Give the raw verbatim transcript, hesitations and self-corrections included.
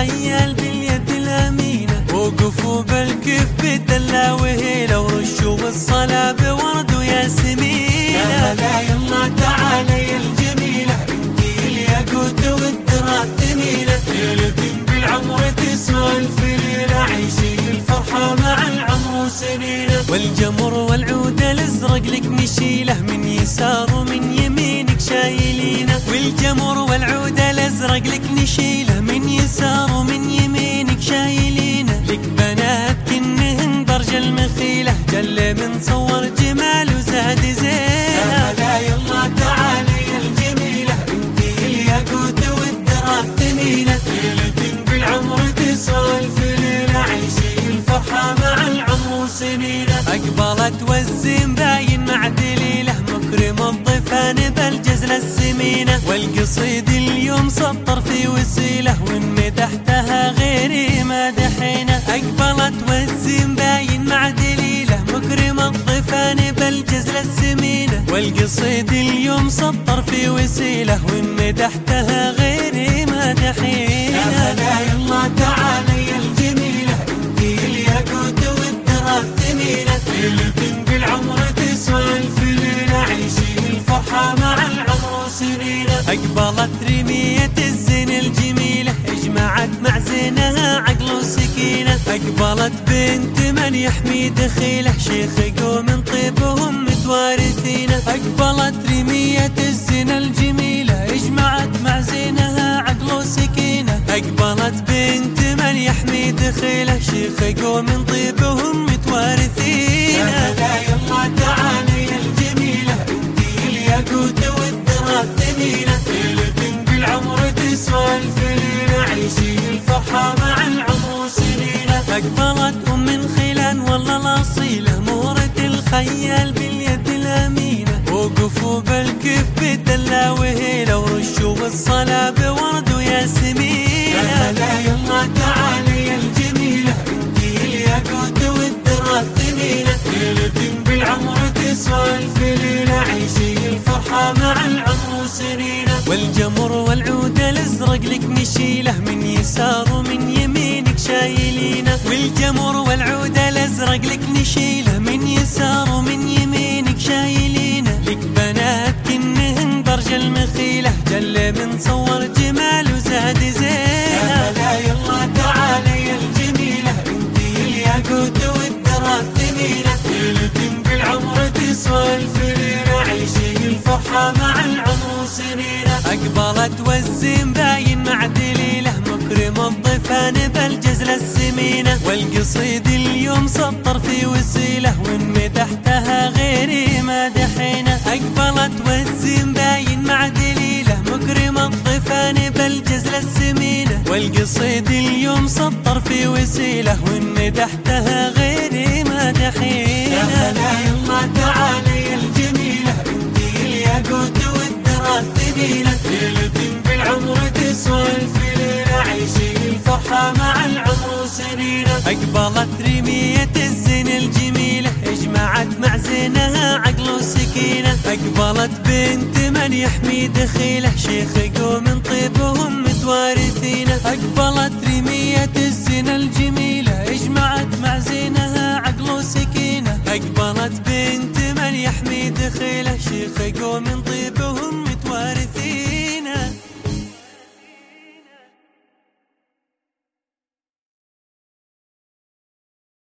الخيال باليد الأمينة، وقفوا بالكف بالدلة وهيلة، ورشوا بالصلاة بورد وياسمين. يا هلا يلا تعالي يا الجميلة، انتي الياقوت والدرا الثمينة، ليلة بالعمر تسولف ليلة، عيشي الفرحة مع العمر وسنينة. والجمر والعود الازرق لك نشيله، من يسار ومن يمينك شايلينه. والجمر والعود الازرق لك نشيله، من يسار ومن يمينك شايلينه. لك بنات كنهن درج المخيله، جل من صور جمال وزاد زينه. يا هلا يلا تعالي يا الجميلة، انتي الياقوت والدرا الثمينة، ليلة بالعمر تسولف ليلة، عيشي الفرحة مع العمر وسنينة. أقبلت والزين باين مع دليله، مكرم الضيفان بالجزلة السمينة. والقصيد اليوم سطر في وسيله، وإن مدحتها غيري مادحينه. أقبلت والزين باين مع دليله، مكرم الضيفان بالجزلة السمينة. والقصيد اليوم سطر في وسيله، وإن مدحتها غيري مادحينه. يا هلا يلا تعالي يا الجميلة، انتي الياقوت والدرا الثمينة، ليلة بالعمر تسولف ليلة، عيشي الفرحة مع العمر وسنينة. أقبلت رمية الزين الجميلة، اجمعت مع زينها عقل وسكينة. أقبلت بنت من يحمي دخيله، شيخ قوم طيبهم متوارثينه. أقبلت رمية الزين الجميلة، اجمعت مع زينها عقل وسكينة. أقبلت بنت من يحمي دخيله، شيخ قوم طيبهم متوارثينه. يا هلا يلا تعالي يا الجميلة، انتي الياقوت والدرا الثمينة، ليلة بالعمر تسولف ليلة، عيشي الفرحة مع العمر وسنينة. أقبلت أم من خيلان والله الأصيلة، مهرة الخيال باليد الأمينة، وقفوا بالكف بالدلة وهيلة، ورشوا بالصلاة بورد وياسمين. يا هلا يلا تعالي يا الجميلة، انتي الياقوت والدرا الثمينة، ليلة بالعمر تسولف ليلة، عيشي الفرحة مع العمر وسنينة. والجمر والعود الازرق لك نشيله، من يسار ومن يمينك شايلينه. والجمر والعود الازرق لك نشيله، من يسار ومن يمينك شايلينه. لك بنات كنهن درج المخيله، جل من صور جمال وزاد زينه. يا هلا يلا تعالي يا الجميلة، انتي الياقوت والدرا الثمينة، ليلة بالعمر تسولف ليلة، عيشي الفرحة مع العمر وسنينة. أقبلت والزين باين مع دليله، مكرم الضيفان بالجزلة السمينة. والقصيد اليوم سطر في وسيله، وإن مدحتها غيري مادحينه. أقبلت والزين باين مع دليله، مكرم الضيفان بالجزلة السمينة. والقصيد اليوم سطر في وسيله، وإن مدحتها غيري مادحينه. يا هلا يلا تعالي يا الجميلة، انتي الياقوت والدرا الثمينة، ليلة بالعمر تسولف ليلة، عيشي الفرحة مع العمر وسنينة. أقبلت رمية الزين الجميلة، اجمعت مع زينها عقل وسكينة. أقبلت بنت من يحمي دخيله، شيخ قوم طيبهم متوارثينه. أقبلت رمية الزين الجميلة، اجمعت مع زينها عقل وسكينة. أقبلت بنت من يحمي دخيله، شيخ قوم طيبهم